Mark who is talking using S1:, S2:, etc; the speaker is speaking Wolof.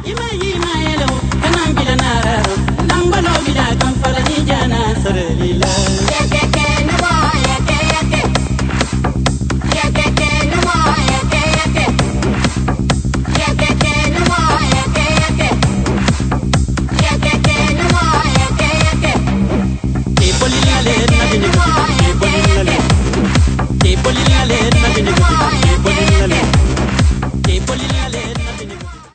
S1: Ima yima yelo kanam bila nararo nambalo bila kamfala ni jana sarelila